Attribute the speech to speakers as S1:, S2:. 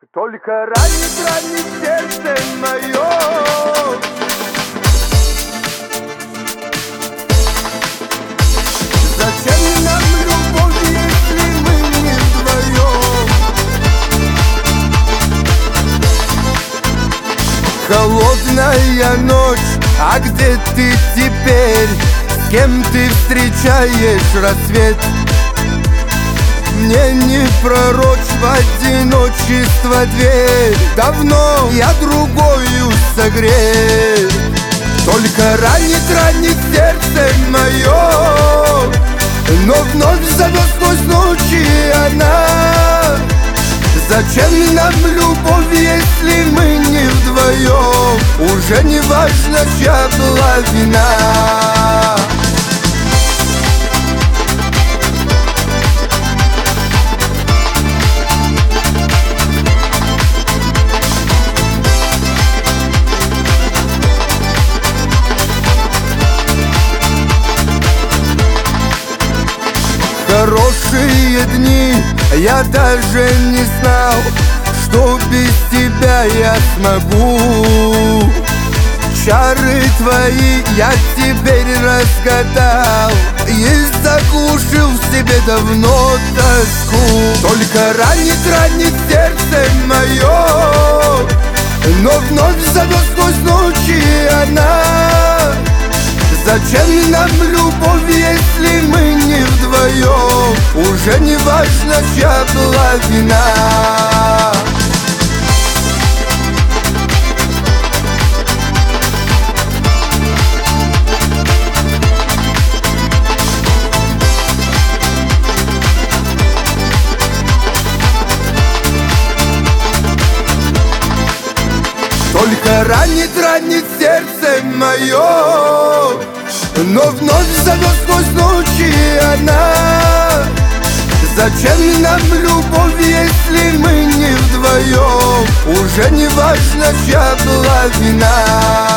S1: Только ранит сердце мое. Зачем нам любовь, если мы не вдвоем? Холодная ночь, а где ты теперь? С кем ты встречаешь рассвет? Мне не пророчь в одиночество дверь. Давно я другою согрет. Только ранит сердце мое, но вновь зовет сквозь ночи она. Зачем нам любовь, если мы не вдвоем? Уже не важно, чья была вина. Хорошие дни, я даже не знал, что без тебя я смогу. Чары твои я теперь разгадал и заглушил в себе давно тоску. Только ранит сердце мое, но вновь зовет сквозь ночи она. Зачем нам любовь, если мы не вдвоем? Уже не важно, чья была вина. Только ранит сердце мое, но вновь зовет сквозь ночи она. Зачем нам любовь, если мы не вдвоем? Уже не важно, чья была вина.